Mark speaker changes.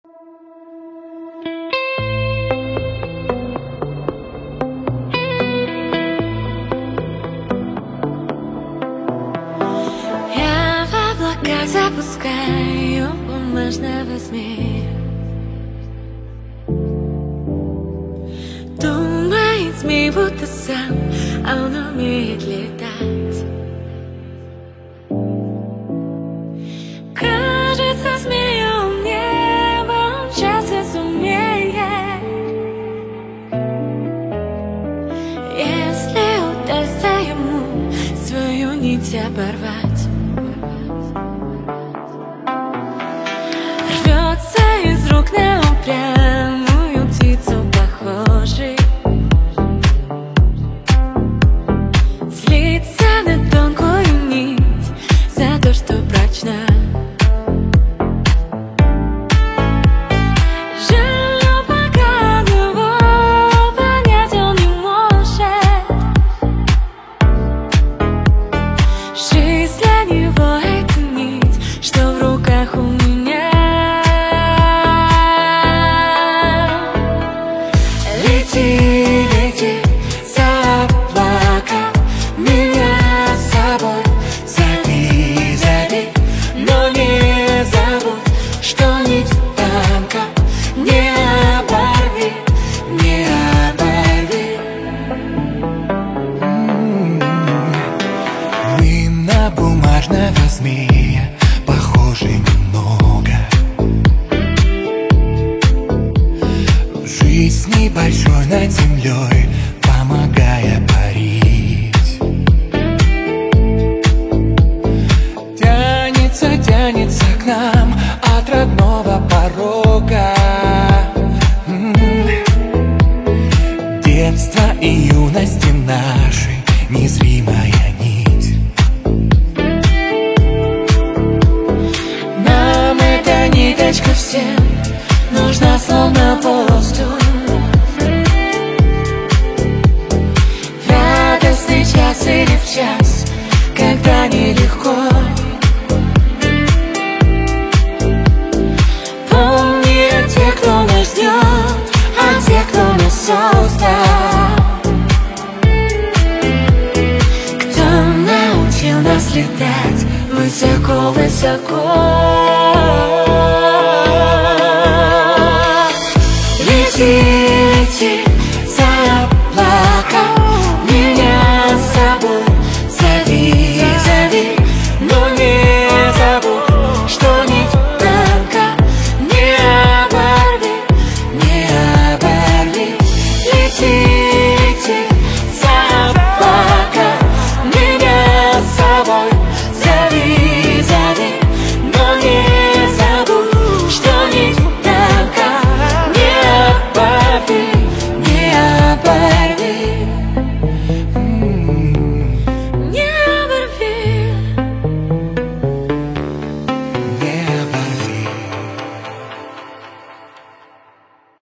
Speaker 1: Я в облаках запускаю бумажного змея. Думает змей, будто сам, а он умеет летать. Кажется, змея умнее, он часто сумеет. Если удастся ему свою нить оборвать, рвется из рук на упрямую птицу похожий, злится на тонкую нить за то, что прочна. Жаль, пока его понять он не может. Жизнь для него — это нить, что в руках у меня. Лети, лети за облака, меня с собой зови, зови, но не забудь, что нить танка не оборви, не оборви.
Speaker 2: Мы на бумажного змея похожи немного. В жизни большой над землей, помогая парить. Тянется, тянется к нам от родного порога. Детство и юности нашей незримая нить.
Speaker 1: Нам эта ниточка всем нужна, словно воздух. В радостный час или в час, когда нелегко. Помни о тех, кто нас ждет, о тех, кто нас создал, кто научил нас летать высоко-высоко. Лети, лети